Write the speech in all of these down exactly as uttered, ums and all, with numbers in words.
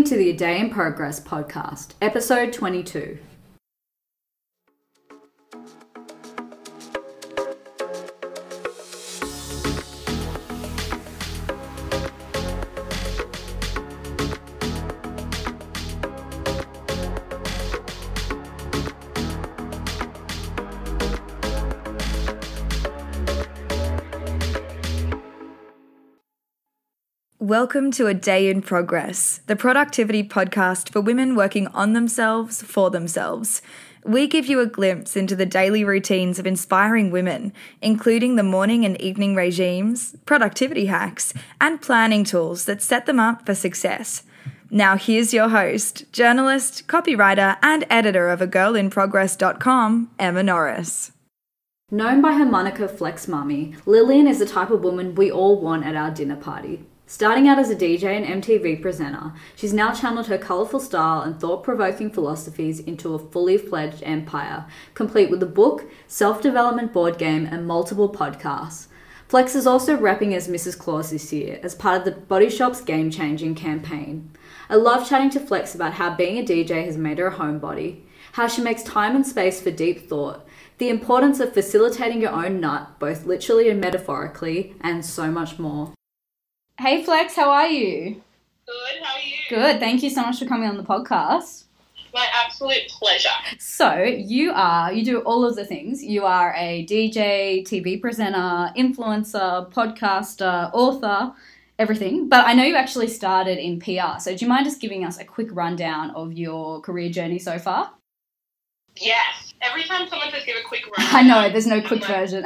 to the A Day in Progress podcast, episode twenty-two. Welcome to A Day in Progress, the productivity podcast for women working on themselves for themselves. We give you a glimpse into the daily routines of inspiring women, including the morning and evening regimes, productivity hacks, and planning tools that set them up for success. Now here's your host, journalist, copywriter, and editor of a girl in progress dot com, Emma Norris. Known by her moniker Flex Mummy, Lillian is the type of woman we all want at our dinner party. Starting out as a D J and M T V presenter, she's now channeled her colourful style and thought-provoking philosophies into a fully fledged empire, complete with a book, self-development board game, and multiple podcasts. Flex is also repping as Missus Claus this year as part of the Body Shop's game-changing campaign. I love chatting to Flex about how being a D J has made her a homebody, how she makes time and space for deep thought, the importance of facilitating your own nut, both literally and metaphorically, and so much more. Hey Flex, how are you? Good, how are you? Good, thank you so much for coming on the podcast. My absolute pleasure. So, you are, you do all of the things. You are a D J, T V presenter, influencer, podcaster, author, everything. But I know you actually started in P R, so do you mind just giving us a quick rundown of your career journey so far? Yes. Every time someone says give a quick rundown. I know, there's no quick version.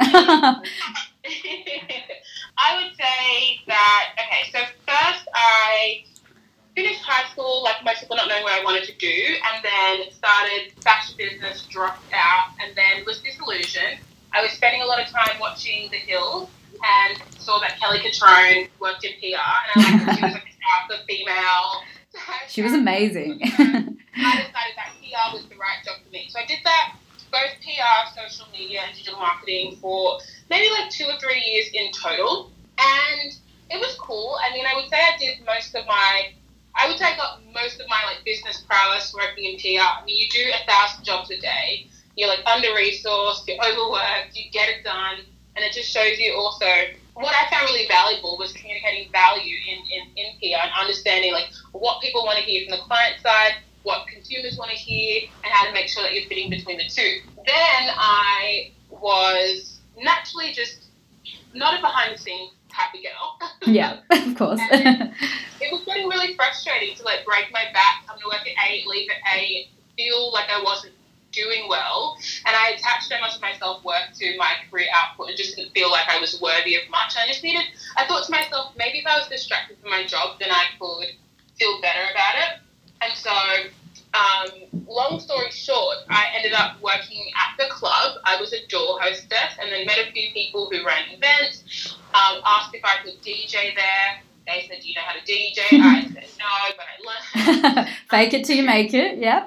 I would say that, okay, so first I finished high school, like most people not knowing what I wanted to do, and then started fashion business, dropped out, and then was disillusioned. I was spending a lot of time watching The Hills and saw that Kelly Catrone worked in P R, and I liked that she was like a alpha female. She was amazing. So I decided that P R was the right job for me. So I did that, both P R, social media, and digital marketing for maybe like two or three years in total. And it was cool. I mean, I would say I did most of my, I would say I got most of my like business prowess working in P R. I mean, you do a thousand jobs a day. You're like under-resourced, you're overworked, you get it done. And it just shows you also, what I found really valuable was communicating value in, in, in P R and understanding like what people want to hear from the client side, what consumers want to hear, and how to make sure that you're fitting between the two. Then I was naturally just not a behind-the-scenes happy girl. Yeah, of course. It was getting really frustrating to like break my back, come to work at eight, leave at eight, feel like I wasn't doing well, and I attached so much of my self-worth to my career output and just didn't feel like I was worthy of much. I just needed, I thought to myself, maybe if I was distracted from my job, then I could feel better about it. And so, um, long story short, I ended up working at the club. I was a door hostess and then met a few people who ran events, um, asked if I could D J there. They said, do you know how to D J? I said, no, but I learned. Fake it till you make it, yep.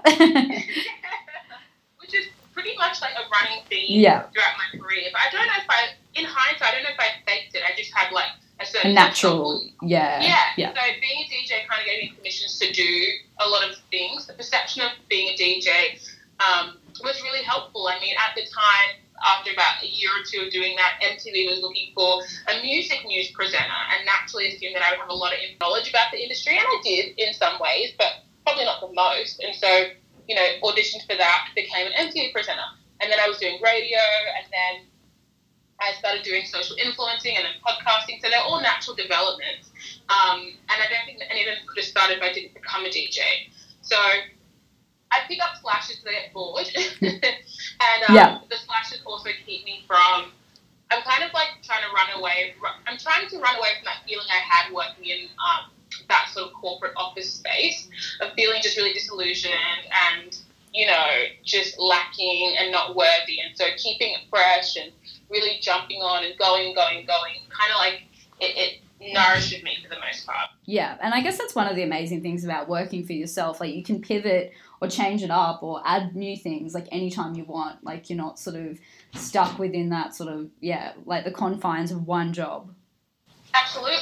Which is pretty much like a running theme yeah. throughout my career. But I don't know if I, in hindsight, I don't know if I faked it. I just had like a certain... A natural, yeah. Yeah. yeah. So being a D J kind of gave me permissions to do a lot of things. The perception of being a D J um, was really helpful. I mean, at the time, after about a year or two of doing that, M T V was looking for a music news presenter and naturally assumed that I would have a lot of knowledge about the industry, and I did in some ways, but probably not the most. And so, you know, auditioned for that, became an M T V presenter. And then I was doing radio, and then I started doing social influencing and then podcasting. So they're all natural developments. Um, and I don't think that any of them could have started if I didn't become a D J. So I pick up flashes because I get bored. and um, yeah. the flashes also keep me from, I'm kind of like trying to run away. I'm trying to run away from that feeling I had working in um, that sort of corporate office space of feeling just really disillusioned and, you know, just lacking and not worthy. And so keeping it fresh and really jumping on and going and going and going, kind of like it, it nourished me for the most part. Yeah, and I guess that's one of the amazing things about working for yourself. Like, you can pivot or change it up or add new things like anytime you want. Like, you're not sort of stuck within that sort of, yeah, like the confines of one job. Absolutely.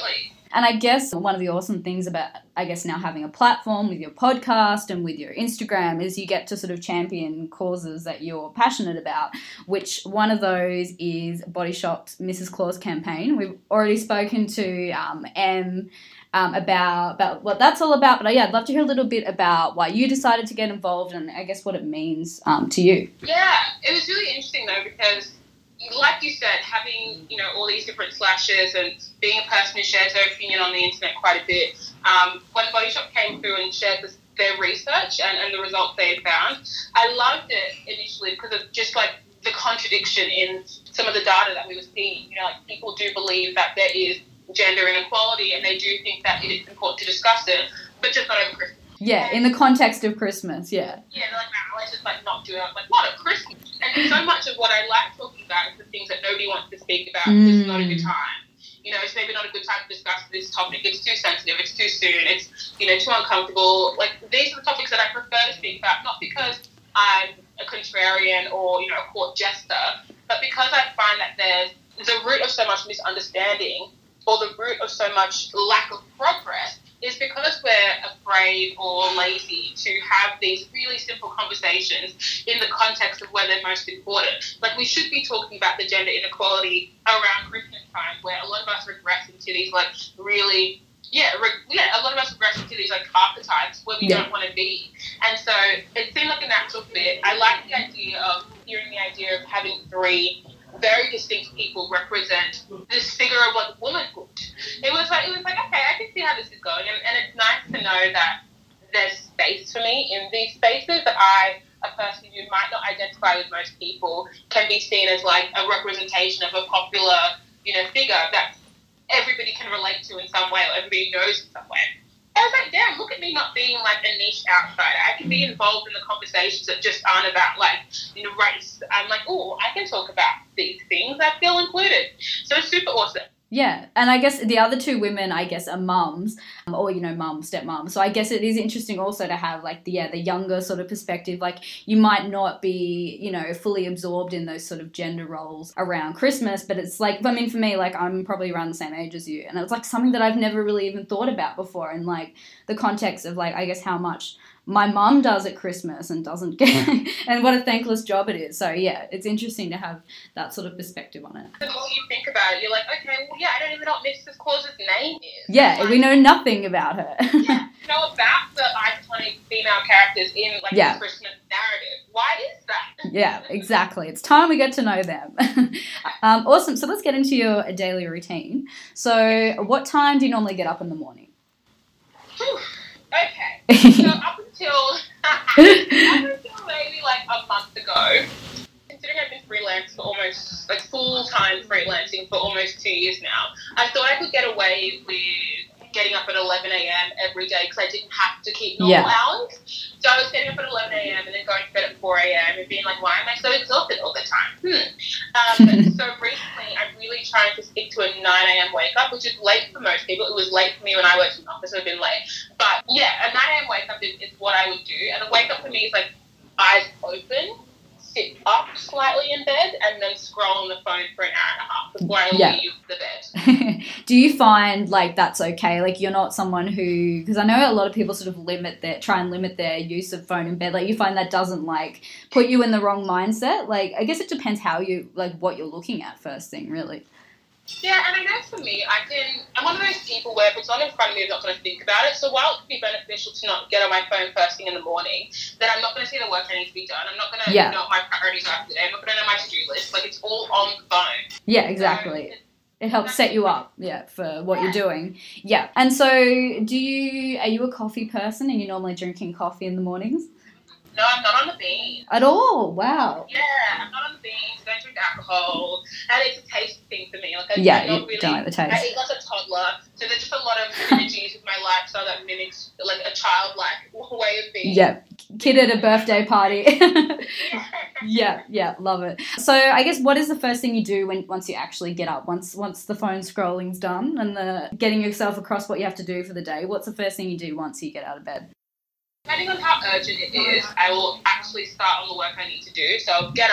And I guess one of the awesome things about, I guess, now having a platform with your podcast and with your Instagram is you get to sort of champion causes that you're passionate about, which one of those is Body Shop's Missus Claus campaign. We've already spoken to um, Em um, about, about what that's all about. But yeah, I'd love to hear a little bit about why you decided to get involved and I guess what it means um, to you. Yeah, it was really interesting though because like you said, having, you know, all these different slashes and being a person who shares their opinion on the internet quite a bit, um, when Body Shop came through and shared this, their research and, and the results they had found, I loved it initially because of just like the contradiction in some of the data that we were seeing. You know, like people do believe that there is gender inequality and they do think that it is important to discuss it, but just not over Christmas. Yeah, in the context of Christmas, yeah. Yeah, they're like, nah, let's just like not do it. I'm like, what, a Christmas? And so much of what I like talking about is the things that nobody wants to speak about. Mm. It's not a good time. You know, it's maybe not a good time to discuss this topic. It's too sensitive. It's too soon. It's, you know, too uncomfortable. Like, these are the topics that I prefer to speak about, not because I'm a contrarian or, you know, a court jester, but because I find that there's the root of so much misunderstanding or the root of so much lack of progress is because we're afraid or lazy to have these really simple conversations in the context of where they're most important. Like, we should be talking about the gender inequality around Christmas time, where a lot of us regress into these, like, really, yeah, re- yeah, a lot of us regress into these, like, archetypes where we yeah. don't want to be. And so it seemed like a natural fit. I like the idea of hearing the idea of having three very distinct people represent this figure of like womanhood. It was like it was like okay, I can see how this is going, and, and it's nice to know that there's space for me in these spaces. That I, a person who might not identify with most people, can be seen as like a representation of a popular, you know, figure that everybody can relate to in some way, or everybody knows in some way. I was like, damn, look at me not being like a niche outsider. I can be involved in the conversations that just aren't about like, you know, race. I'm like, oh, I can talk about these things. I feel included. So it's super awesome. Yeah, and I guess the other two women, I guess, are mums, or, you know, mum, stepmom. So I guess it is interesting also to have, like, the, yeah, the younger sort of perspective. Like, you might not be, you know, fully absorbed in those sort of gender roles around Christmas, but it's like, I mean, for me, like, I'm probably around the same age as you, and it's, like, something that I've never really even thought about before in, like, the context of, like, I guess how much my mum does at Christmas and doesn't get, and what a thankless job it is. So, yeah, it's interesting to have that sort of perspective on it. The more you think about it, you're like, okay, well, yeah, I don't even know what Missus Claus's name is. Yeah, like, we know nothing about her. Yeah, you know about the iconic female characters in, like, yeah. the Christmas narrative. Why is that? Yeah, exactly. It's time we get to know them. um, awesome. So let's get into your daily routine. So what time do you normally get up in the morning? Whew. Okay, so up until, up until maybe like a month ago, considering I've been freelance for almost, like full-time freelancing for almost two years now, I thought I could get away with getting up at eleven a.m. every day because I didn't have to keep normal yeah. hours. So I was getting up at eleven a.m. and then going to bed at four a.m. and being like, why am I so exhausted all the time? Hmm. Um, so recently I'm really trying to stick to a nine a.m. wake up, which is late for most people. It was late for me when I worked in the office. It would have been late. But yeah, a nine a.m. wake up is, is what I would do. And a wake up for me is like eyes open, sit up slightly in bed, and then scroll on the phone for an hour and a half before I yeah. leave the bed. Do you find like that's okay? Like you're not someone who, because I know a lot of people sort of limit their, try and limit their use of phone in bed. Like you find that doesn't like put you in the wrong mindset? Like I guess it depends how you, like what you're looking at first thing really. Yeah, and I know for me, I can, I'm one of those people where if it's not in front of me, I'm not going to think about it. So while it could be beneficial to not get on my phone first thing in the morning, then I'm not going to see the work that needs to be done. I'm not going to yeah. know what my priorities are for the day. I'm not going to know my to-do list. Like, it's all on the phone. Yeah, exactly. So, it helps set you up, yeah, for what yeah. you're doing. Yeah. And so do you, are you a coffee person and you're normally drinking coffee in the mornings? No, I'm not on the beans. At all? Wow. Yeah, I'm not on the beans. I don't drink alcohol. And it's a taste thing for me. Like, I yeah, don't you really, don't like the taste. I eat like a toddler. So there's just a lot of synergies with my lifestyle that mimics like a childlike way of being. Yeah. Kid at a birthday party. yeah, yeah, love it. So I guess what is the first thing you do when once you actually get up? Once once the phone scrolling's done and the getting yourself across what you have to do for the day, what's the first thing you do once you get out of bed? Depending on how urgent it is, I will actually start on the work I need to do. So I'll get up,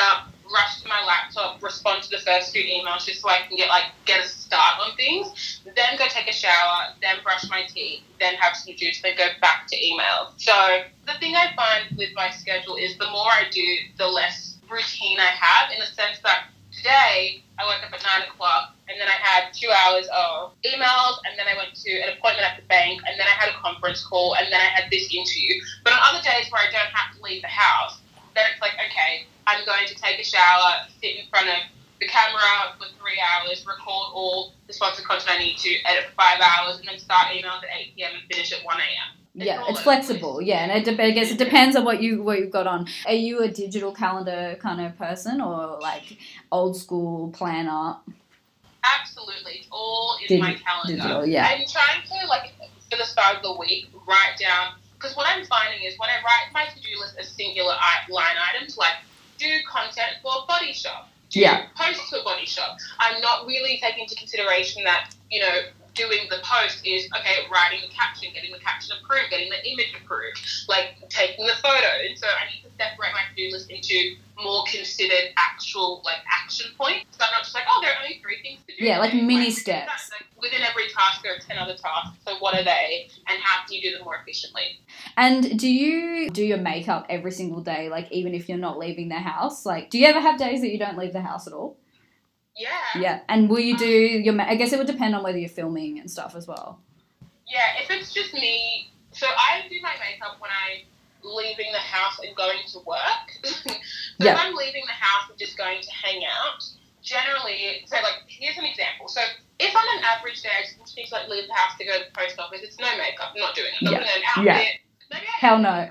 rush to my laptop, respond to the first two emails just so I can get like get a start on things, then go take a shower, then brush my teeth, then have some juice, then go back to emails. So the thing I find with my schedule is the more I do, the less routine I have, in the sense that today I woke up at nine o'clock and then I had two hours of emails, and then I went to an appointment at the bank, and then I had a conference call, and then I had this interview. But on other days where I don't have to leave the house, then it's like, okay, I'm going to take a shower, sit in front of the camera for three hours, record all the sponsored content I need to, edit for five hours, and then start emails at eight p.m. and finish at one a.m. It's yeah, it's flexible. Yeah, and it de- I guess it depends on what you what you've got on. Are you a digital calendar kind of person, or like old school planner? Absolutely, it's all in Digi- my calendar. Digital, yeah. I'm trying to, like, for the start of the week, write down, because what I'm finding is when I write my to-do list as singular line items, like do content for Body Shop, do Yeah. post for Body Shop, I'm not really taking into consideration that, you know, doing the post is, okay, writing the caption, getting the caption approved, getting the image approved, like taking the photo. And so I need to separate my to-do list into more considered actual, like, action points. So I'm not just like, oh, there are only three things to do. Yeah, like mini Like, steps. Like, within every task, there are ten other tasks. So what are they, and how can you do them more efficiently? And do you do your makeup every single day, like even if you're not leaving the house? Like, do you ever have days that you don't leave the house at all? Yeah. Yeah. And will you do your ma- I guess it would depend on whether you're filming and stuff as well. Yeah, if it's just me, so I do my makeup when I'm leaving the house and going to work. So Yeah. if I'm leaving the house and just going to hang out, generally, so like, here's an example. So if on an average day I just need to like leave the house to go to the post office, it's no makeup, I'm not doing it. I'm Yeah. not putting an Yeah. outfit. Maybe I Hell no.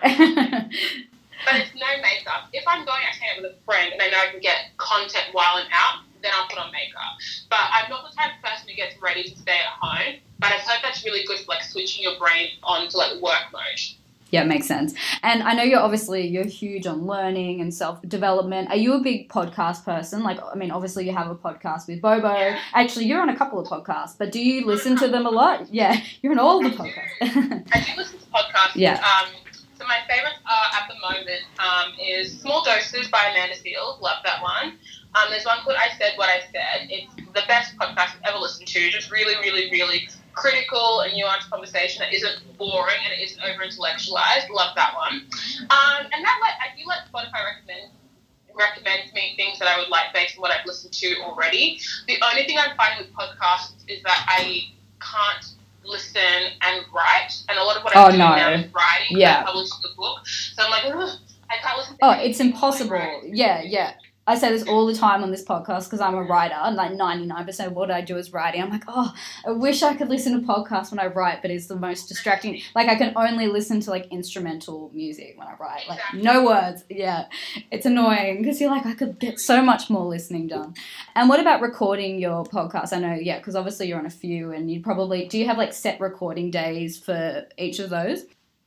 But it's no makeup. If I'm going out to hang out with a friend and I know I can get content while I'm out, then I'll put on makeup. But I'm not the type of person who gets ready to stay at home. But I've heard that's really good for like switching your brain onto like work mode. Yeah, makes sense. And I know you're obviously, you're huge on learning and self-development. Are you a big podcast person? Like, I mean, obviously you have a podcast with Bobo. Yeah. Actually, you're on a couple of podcasts, but do you listen to them a lot? Yeah, you're on all the I do. podcasts. I do listen to podcasts. Yeah. Um, so my favourites are at the moment um, is Small Doses by Amanda Seales. Love that one. Um, there's one called I Said What I Said. It's the best podcast I've ever listened to. Just really, really, really critical and nuanced conversation that isn't boring and it isn't over-intellectualized. Love that one. Um, and that, like, I do let Spotify recommend recommend to me things that I would like based on what I've listened to already. The only thing I'm finding with podcasts is that I can't listen and write, and a lot of what I'm Oh, doing no. now is writing. Yeah. I published the book, so I'm like, ugh, I can't listen to Oh, anything it's while I impossible. write. Yeah, yeah. I say this all the time on this podcast because I'm a writer, and like ninety-nine percent of what I do is writing. I'm like, oh, I wish I could listen to podcasts when I write, but it's the most distracting. Like, I can only listen to like instrumental music when I write, like Exactly. no words. Yeah, it's annoying because you're like, I could get so much more listening done. And what about recording your podcast? I know, yeah, because obviously you're on a few, and you probably, do you have like set recording days for each of those?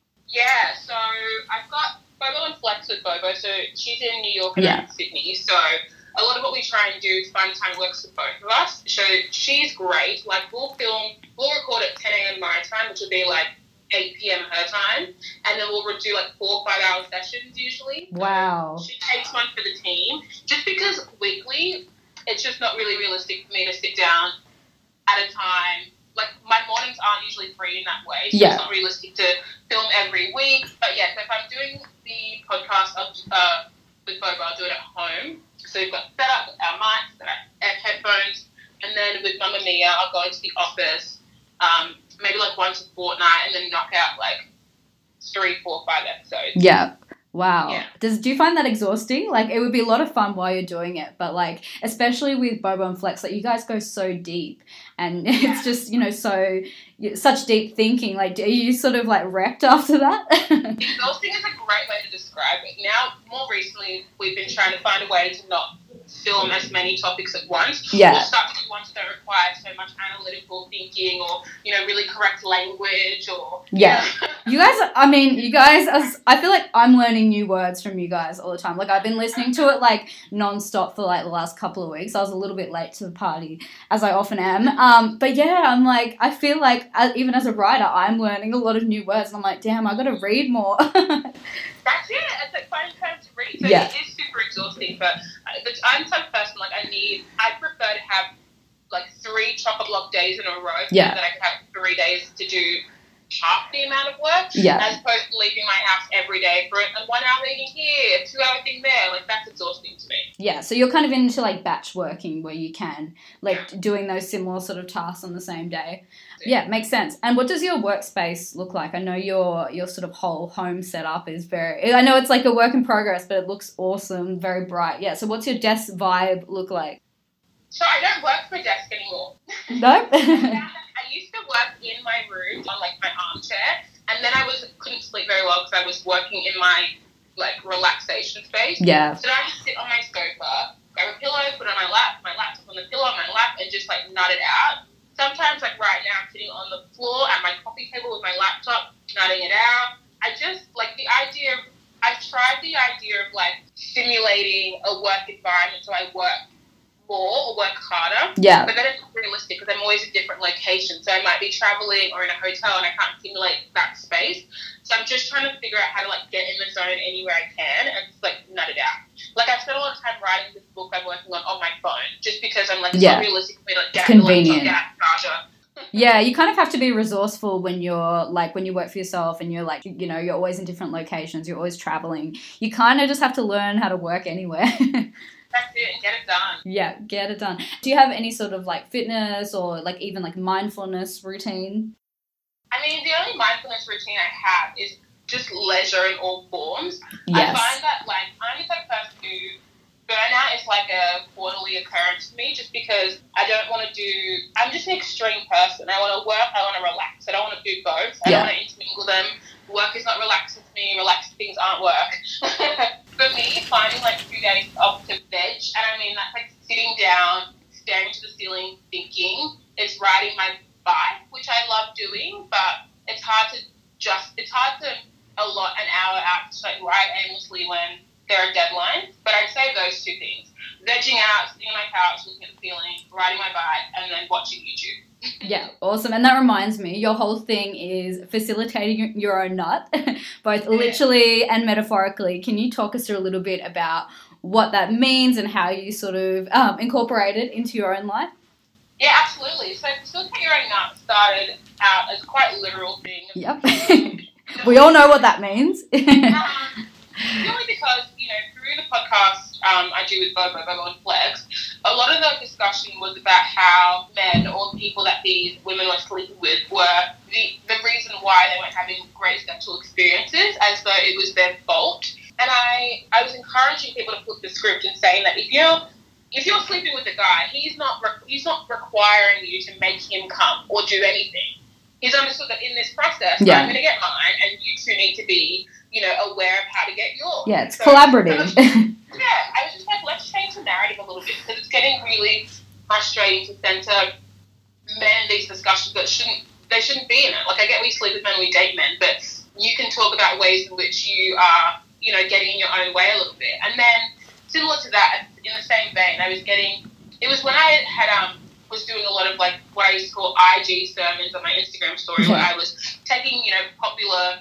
Yeah, so I've got Bobo and Flex with Bobo, so she's in New York and Yeah. I'm in Sydney, so a lot of what we try and do is find a time that works for both of us. So she's great, like we'll film, we'll record at ten a.m. my time, which would be like eight p.m. her time, and then we'll do like four or five hour sessions usually. Wow. She takes one for the team, just because weekly, it's just not really realistic for me to sit down at a time. Like, my mornings aren't usually free in that way, so Yeah. it's not realistic to film every week. But yeah, so if I'm doing the podcast uh, with Bobo, I'll do it at home. So we've got set up our mics, set up our headphones, and then with Mamma Mia, I'll go into the office, um, maybe like once a fortnight, and then knock out like three, four, five episodes. Yeah. Wow. Yeah. Does do you find that exhausting? Like, it would be a lot of fun while you're doing it, but like, especially with Bobo and Flex, like you guys go so deep, and Yeah. it's just, you know, so such deep thinking. Like, are you sort of like wrecked after that? Exhausting is a great way to describe it. Now, more recently, we've been trying to find a way to not film as many topics at once. Yeah. Or start to do ones that require so much analytical thinking, or, you know, really correct language, or... Yeah. You guys, I mean, you guys, are, I feel like I'm learning new words from you guys all the time. Like, I've been listening to it, like, non-stop for, like, the last couple of weeks. I was a little bit late to the party, as I often am. Um, but, yeah, I'm like, I feel like, uh, even as a writer, I'm learning a lot of new words. And I'm like, damn, I got to read more. That's it. It's like finding time to read. So Yeah. it is super exhausting, but But I'm some person, like, I need, I prefer to have, like, three chock-a-block days in a row so Yeah. that I can have three days to do half the amount of work, Yeah. as opposed to leaving my house every day for a one-hour meeting here, a two-hour thing there. Like, that's exhausting to me. Yeah, so you're kind of into, like, batch working where you can, like, doing those similar sort of tasks on the same day. Yeah, makes sense. And what does your workspace look like? I know your your sort of whole home setup is very, I know it's like a work in progress, but it looks awesome, very bright. Yeah, so what's your desk vibe look like? So I don't work for a desk anymore. No? I used to work in my room on, like, my armchair, and then I was couldn't sleep very well because I was working in my, like, relaxation space. Yeah. So I just sit on my sofa, grab a pillow, put it on my lap, my laptop on the pillow on my lap, and just, like, nut it out. Sometimes, like, right now, I'm sitting on the floor at my coffee table with my laptop, nutting it out. I just, like, the idea of, I've tried the idea of, like, simulating a work environment so I work more or work harder. Yeah. But then it's not realistic because I'm always at different locations. So I might be traveling or in a hotel and I can't simulate that space. So I'm just trying to figure out how to, like, get in the zone anywhere I can and just, like, nut it out. Like, I've spent a lot of time writing this book I'm working on on my phone just because I'm like, it's Yeah. not realistic for me to, like, get It's convenient. the laptop, get out the charger. Yeah, you kind of have to be resourceful when you're, like, when you work for yourself and you're, like, you know, you're always in different locations, you're always traveling. You kind of just have to learn how to work anywhere. That's it, and get it done. Yeah, get it done. Do you have any sort of, like, fitness or, like, even, like, mindfulness routine? I mean, the only mindfulness routine I have is just leisure in all forms. Yes. I find that, like, I'm the type of person who burnout is like a quarterly occurrence to me just because I don't want to do, I'm just an extreme person. I want to work, I want to relax. I don't want to do both. I Yeah. don't want to intermingle them. Work is not relaxing to me. Relaxing things aren't work. For me, finding, like, two days off to veg, and I mean, that's like sitting down, staring to the ceiling, thinking. It's riding my bike, which I love doing, but it's hard to just, it's hard to allot an hour out to, like, ride aimlessly when there are deadlines. But I'd say those two things. Vegging out, sitting on my couch, looking at the ceiling, riding my bike, and then watching YouTube. Yeah, awesome. And that reminds me, your whole thing is facilitating your own nut, both literally and metaphorically. Can you talk us through a little bit about what that means and how you sort of um, incorporate it into your own life? Yeah, absolutely. So facilitate your own nut started out as quite a literal thing. Yep. We all know what that means. um, purely because, you know, through the podcast um, I do with Bobo, Bobo and Flex, a lot of the discussion was about how men or the people that these women were sleeping with were the, the reason why they weren't having great sexual experiences, as though it was their fault. And I, I was encouraging people to flip the script and saying that if you're if you're sleeping with a guy, he's not re- he's not requiring you to make him come or do anything. He's understood that in this process, Yeah. I'm going to get mine, and you two need to be, you know, aware of how to get yours. Yeah, it's So- collaborative. Yeah, I was just like, let's change the narrative a little bit because it's getting really frustrating to center men in these discussions that shouldn't they shouldn't be in it. Like, I get we sleep with men, we date men, but you can talk about ways in which you are, you know, getting in your own way a little bit. And then similar to that, in the same vein, I was getting. It was when I had um was doing a lot of, like, what I used to call I G sermons on my Instagram story, where I was taking, you know, popular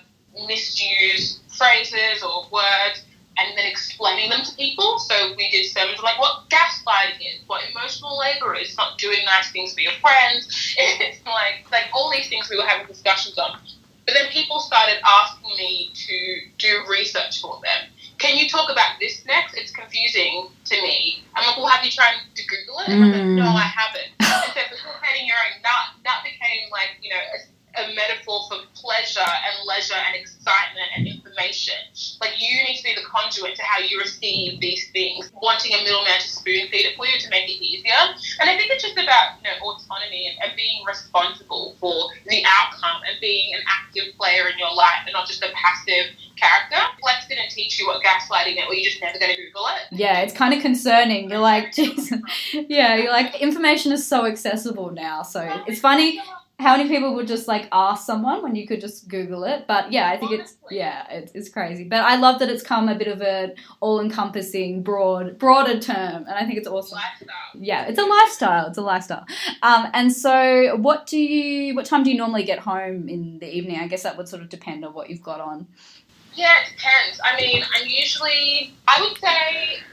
misused phrases or words and then explaining them to people. So we did sermons on, like, what gaslighting is, what emotional labor is, not doing nice things for your friends. It's like like all these things we were having discussions on. But then people started asking me to do research for them. Can you talk about this next? It's confusing to me. I'm like, well, have you tried to Google it? And I'm like, no, I haven't. And so facilitating your own nut, that became, like, you know, a, a metaphor for pleasure and leisure and excitement and information. Like, you need to be the conduit to how you receive these things, wanting a middleman to spoon feed it for you to make it easier. And I think it's just about, you know, autonomy and, and being responsible for the outcome and being an active player in your life and not just a passive character. Flex didn't teach you what gaslighting meant, where you're just never going to Google it. Yeah, it's kind of concerning. You're like, Jesus. Yeah, you're like, information is so accessible now. So it's funny how many people would just, like, ask someone when you could just Google it. But yeah, I think it's, yeah, it's, it's crazy. But I love that it's come a bit of an all-encompassing, broad, broader term. And I think it's awesome. Lifestyle. Yeah, it's a lifestyle. It's a lifestyle. Um, and so what do you, what time do you normally get home in the evening? I guess that would sort of depend on what you've got on. Yeah, it depends. I mean, I'm usually, I would say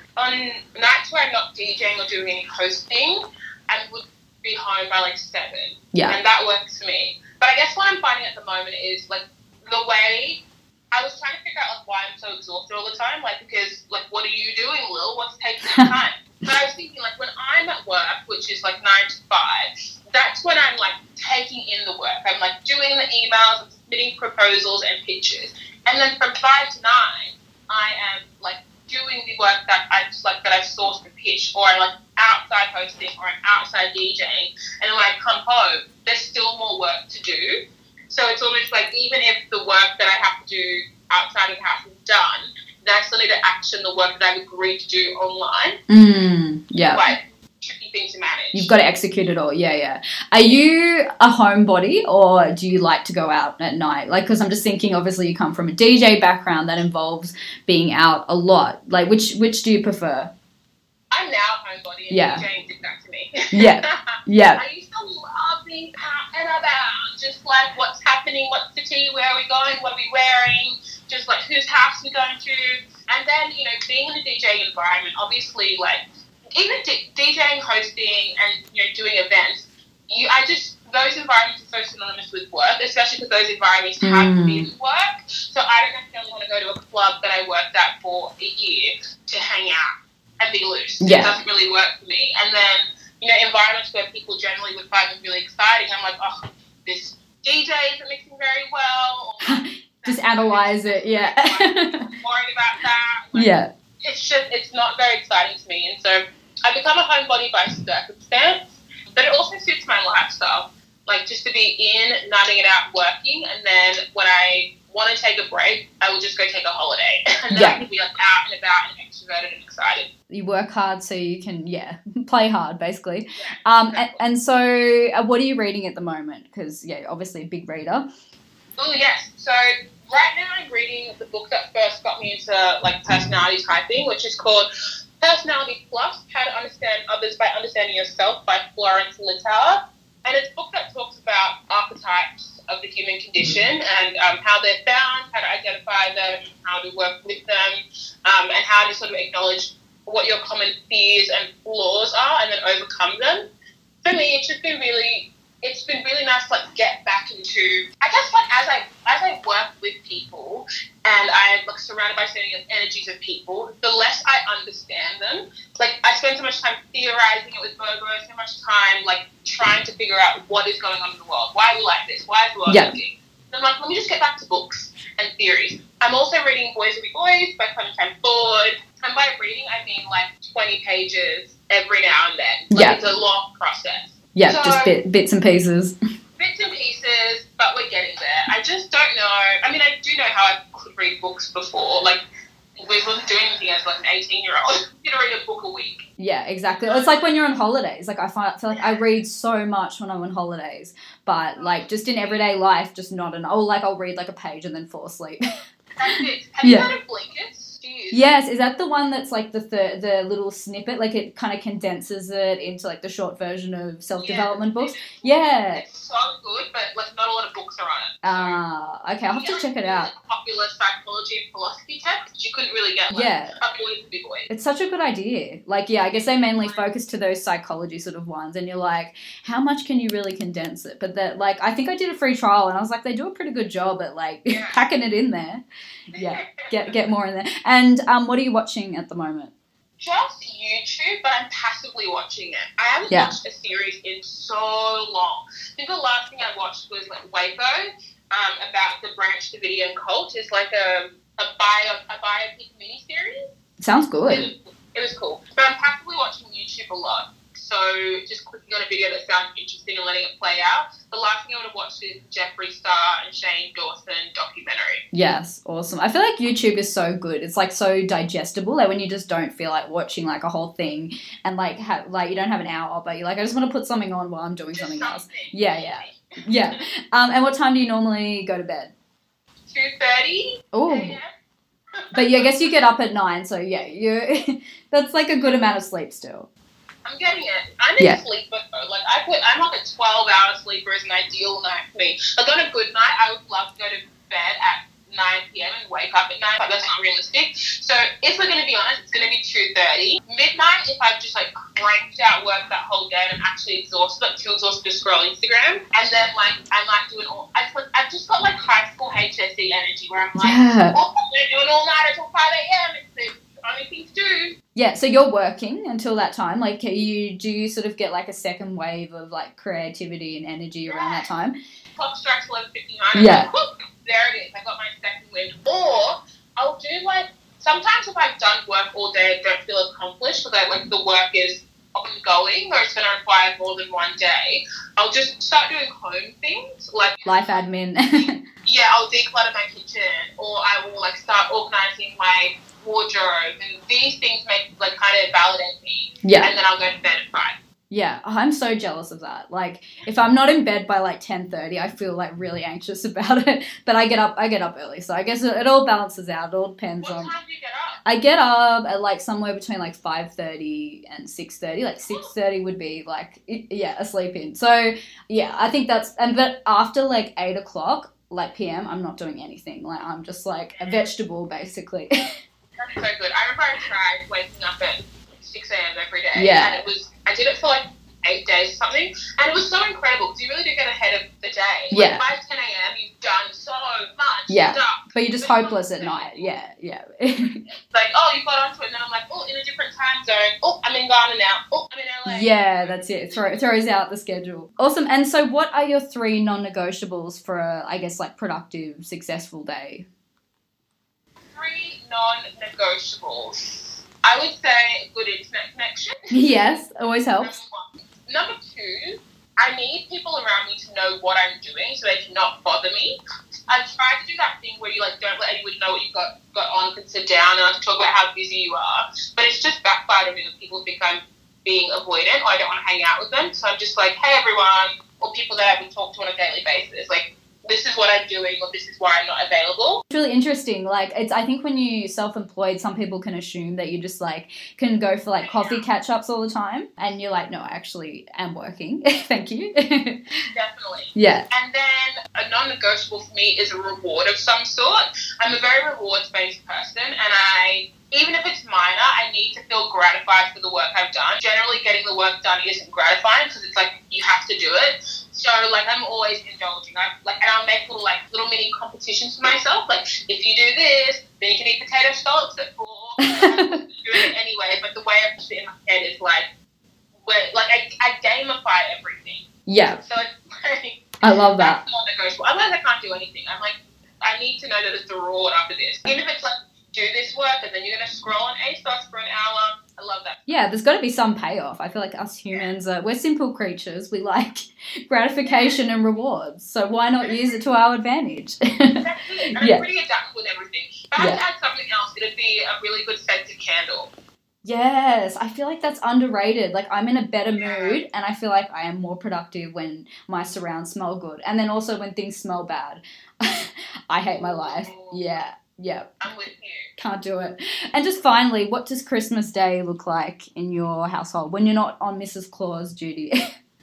on nights where I'm not DJing or doing any hosting, I would be home by like seven. Yeah. And that works for me. But I guess what I'm finding at the moment is like the way I was trying to figure out like why I'm so exhausted all the time. Like because like what are you doing, Lil? What's taking your time? But I was thinking like when I'm at work, which is like nine to five, that's when I'm like taking in the work. I'm like doing the emails, I'm submitting proposals and pitches. And then from five to nine, I am like doing the work that I just like that I've sourced for pitch, or I'm like outside hosting, or I'm outside DJing. And then when I come home, there's still more work to do. So it's almost like even if the work that I have to do outside of the house is done, then I still need to action the work that I've agreed to do online. Mm, yeah. Quite tricky thing to manage. You've got to execute it all. Yeah, yeah. Are you a homebody, or do you like to go out at night? Like, because I'm just thinking, obviously, you come from a D J background that involves being out a lot. Like, which which do you prefer? I'm now a homebody, and Yeah. DJing did that to me. Yeah, yeah. I used to love being out and about, just like what's happening, what's the tea, where are we going, what are we wearing, just like whose house we're going to. And then, you know, being in a DJing environment, obviously, like, even d- DJing, hosting, and, you know, doing events, you, I just, those environments are so synonymous with work, especially because those environments Mm. have to be with work. So I don't necessarily want to go to a club that I worked at for a year to hang out and be loose. Yeah. It doesn't really work for me. And then, you know, environments where people generally would find them really exciting, I'm like, oh, this D J isn't mixing very well. Or, Just analyze it, yeah. I'm worried about that. Like, Yeah. It's just, it's not very exciting to me. And so I become a homebody by circumstance, but it also suits my lifestyle. Like, just to be in, nutting it out, working, and then when I want to take a break, I will just go take a holiday. And then Yeah. I can be like out and about and extroverted and excited. You work hard so you can, yeah, play hard, basically. Um, and, and so uh, what are you reading at the moment? Because, yeah, obviously a big reader. Oh, yes. So right now I'm reading the book that first got me into, like, personality typing, which is called Personality Plus, How to Understand Others by Understanding Yourself by Florence Littauer. And it's a book that talks about archetypes of the human condition and um, how they're found, how to identify them, how to work with them, um, and how to sort of acknowledge what your common fears and flaws are and then overcome them. For me, it's just been really, it's been really nice to like get back into, I guess like as I as I work with people and I'm like surrounded by so many energies of people, the less I understand them. Like I spend so much time theorizing it with Bobo, so much time like trying to figure out what is going on in the world. Why are we like this? Why is the world Yeah. working? And I'm like, let me just get back to books and theories. I'm also reading Boys Will Be Boys by Clementine Ford. And by reading, I mean like twenty pages every now and then. Like Yeah. it's a long process. Yeah, So- just bit, bits and pieces. Bits and pieces, but we're getting there. I just don't know. I mean, I do know how I could read books before. Like, we wasn't doing anything as like an eighteen-year-old. You know, read a book a week. Yeah, exactly. It's like when you're on holidays. Like I find, feel like I read so much when I'm on holidays, but like just in everyday life, just not enough. Oh, like I'll read like a page and then fall asleep. That's it. Have Yeah. you heard of Blinkist? Do you use Yes, is that the one that's like the thir- the little snippet? Like it kind of condenses it into like the short version of self development Yeah. books. Yeah. It's so good, but like not a lot of books are on it. Ah, okay. I'll have to check it out. Popular psychology and philosophy texts you couldn't really get. Like, Yeah. a Boys Will Be Boys. It's such a good idea. Like, yeah, I guess they mainly focus to those psychology sort of ones, and you're like, how much can you really condense it? But that, like, I think I did a free trial, and I was like, they do a pretty good job at like Yeah. packing it in there. Yeah, get get more in there. And um, what are you watching at the moment? Just YouTube, but I'm passively watching it. I haven't Yeah. watched a series in so long. I think the last thing I watched was like Waco, um, about the Branch Davidian cult. It's like a a bio a biopic miniseries. Sounds It good. was, it was cool. But I'm passively watching YouTube a lot. So just clicking on a video that sounds interesting and letting it play out. The last thing I would have watched is Jeffree Star and Shane Dawson documentary. Yes, awesome. I feel like YouTube is so good. It's like so digestible. Like when you just don't feel like watching like a whole thing, and like have like you don't have an hour, but you're like, I just want to put something on while I'm doing Just something else. something. Yeah, yeah, yeah. Um, and what time do you normally go to bed? two thirty Oh, a.m. but yeah, I guess you get up at nine, so yeah, you that's like a good amount of sleep still. I'm getting it. I'm a Yeah. sleeper though. Like I put, I'm like a twelve hour sleeper is an ideal night for me. Like on a good night, I would love to go to bed at nine p.m. and wake up at nine, but that's not realistic. So if we're going to be honest, it's going to be two thirty. Midnight, if I've just like cranked out work that whole day and I'm actually exhausted, like too exhausted to scroll Instagram. And then like I might do it all. I've, I've just got like high school H S E energy where I'm like, Yeah. oh, I'm going to do it all night until five a.m. It's the only thing to do. Yeah, so you're working until that time. Like, you do you sort of get like a second wave of like creativity and energy around that time? Clock strikes eleven fifty-nine. Yeah. Like, there it is. I got my second win. Or I'll do like, sometimes if I've done work all day and don't feel accomplished because like the work is ongoing or it's going to require more than one day, I'll just start doing home things like Life admin. yeah, I'll declutter my kitchen, or I will like start organizing my wardrobe, and these things make like kind of validate me. Yeah. And then I'll go to bed at five. Yeah, I'm so jealous of that. Like, if I'm not in bed by like ten thirty, I feel like really anxious about it. But I get up, I get up early, so I guess it, it all balances out. It all depends What on. time do you get up? I get up at like somewhere between like five thirty and six thirty. Like six thirty would be like it, yeah, a sleep in. So yeah, I think that's and but after like eight o'clock, like P M, I'm not doing anything. Like I'm just like a vegetable basically. That's so good. I remember I tried waking up at six a.m. every day. Yeah. And it was, I did it for like eight days or something. And it was so incredible because you really do get ahead of the day. Yeah. Like by ten a.m. you've done so much Yeah. stuff. But you're just But hopeless at it's night. Yeah, yeah. like, oh, you got onto it. And then I'm like, oh, in a different time zone. Oh, I'm in Ghana now. Oh, I'm in L A. Yeah, that's it. Throw, throws out the schedule. Awesome. And so what are your three non-negotiables for a, I guess, like productive, successful day? Three non-negotiables. I would say good internet connection. Yes, always Number helps. one. Number two, I need people around me to know what I'm doing so they cannot bother me. I try to do that thing where you like don't let anyone know what you've got, got on, can sit down and I can talk about how busy you are. But it's just backfired on me when people think I'm being avoidant or I don't want to hang out with them. So I'm just like, hey everyone, or people that I would talk to on a daily basis, like, this is what I'm doing or this is why I'm not available. It's really interesting. Like, it's, I think when you're self-employed, some people can assume that you just like can go for like coffee catch-ups all the time. And you're like, no, I actually am working. Thank you. Definitely. Yeah. And then a non-negotiable for me is a reward of some sort. I'm a very rewards-based person, and I, even if it's minor, I need to feel gratified for the work I've done. Generally, getting the work done isn't gratifying because it's like you have to do it. So, like, I'm always indulging. I like, and I'll make little, like, little mini competitions for myself. Like, if you do this, then you can eat potato salts at four. I'm doing it anyway, but the way I put it in my head is like, where, like, I, I gamify everything. Yeah. So it's like, I love that. that's not negotiable. Otherwise, I can't do anything. I'm like, I need to know that there's a reward after this. Even if it's like, do this work and then you're going to scroll on ASOS for an hour. I love that. Yeah, there's got to be some payoff. I feel like us humans, uh, we're simple creatures. We like gratification and rewards. So why not use it to our advantage? Exactly. And Yeah. I'm pretty adaptable with everything. If I had Yeah. to add something else, it'd be a really good scented candle. Yes, I feel like that's underrated. Like, I'm in a better mood and I feel like I am more productive when my surrounds smell good. And then also when things smell bad. I hate my life. Yeah, yeah. I'm with you. Can't do it. And just finally, what does Christmas Day look like in your household when you're not on Missus Claus duty?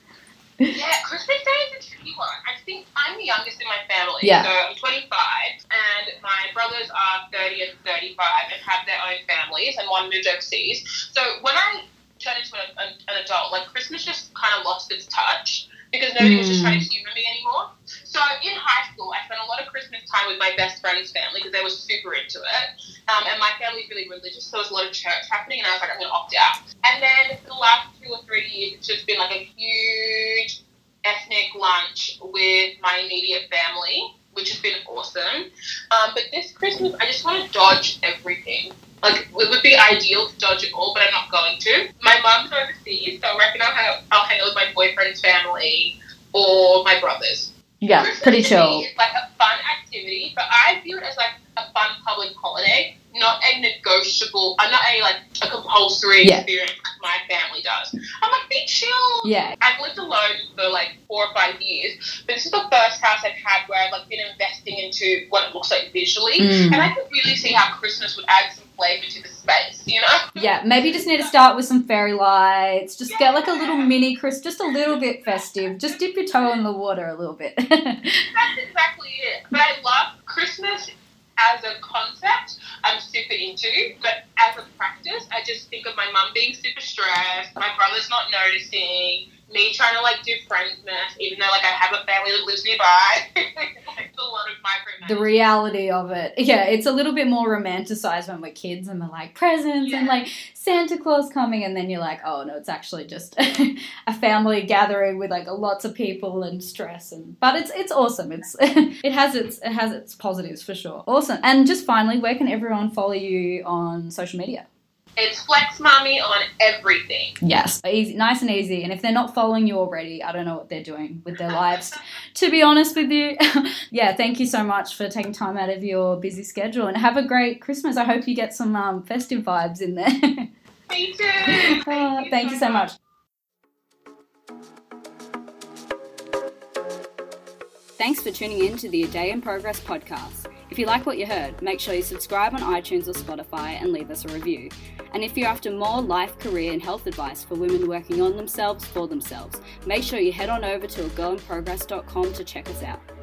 Yeah, Christmas Day is a tricky one. I think I'm the youngest in my family. Yeah. So I'm twenty-five, and my brothers are thirty and thirty-five and have their own families, and one moved overseas. So when I turned into an, an, an adult, like, Christmas just kind of lost its touch because nobody was just trying to humour me anymore. So in high school, I spent a lot of Christmas time with my best friend's family because they were super into it. Um, and my family's really religious, so there was a lot of church happening, and I was like, I'm going to opt out. And then for the last two or three years, it's just been like a huge ethnic lunch with my immediate family, which has been awesome. Um, but this Christmas, I just want to dodge everything. Like, it would be ideal to dodge it all, but I'm not going to. My mum's overseas, so I reckon I'll, have, I'll hang out with my boyfriend's family or my brothers. Yeah, Christmas pretty to chill. me is like a fun activity, but I view it as like a fun public holiday, not a negotiable, uh, not a like a compulsory Yeah. experience like my family does. I'm like, be chill. Yeah. I've lived alone for like four or five years, but this is the first house I've had where I've like been investing into what it looks like visually, Mm. and I could really see how Christmas would add some flavour to the space, you know? Yeah, maybe just need to start with some fairy lights. Just get like a little mini Chris, just a little bit festive. Just dip your toe in the water a little bit. That's exactly it. But I love Christmas as a concept, I'm super into, but as a practice, I just think of my mum being super stressed, my brother's not noticing, me trying to like do friendsness, even though like I have a family that lives nearby. Like a lot of micromanagement. The reality of it. Yeah, it's a little bit more romanticized when we're kids and we're like presents yeah. and like Santa Claus coming, and then you're like, oh no, it's actually just a family gathering with like lots of people and stress, and but it's it's awesome. It's it has its it has its positives for sure. Awesome. And just finally, where can everyone follow you on social media? It's Flex Mommy on everything. Yes, easy, nice and easy. And if they're not following you already, I don't know what they're doing with their lives, to be honest with you. Yeah, thank you so much for taking time out of your busy schedule, and have a great Christmas. I hope you get some um, festive vibes in there. Me too. Thank, uh, you, thank so you so much. Thanks for tuning in to the A Day in Progress podcast. If you like what you heard, make sure you subscribe on iTunes or Spotify and leave us a review. And if you're after more life, career and health advice for women working on themselves for themselves, make sure you head on over to a girl in progress dot com to check us out.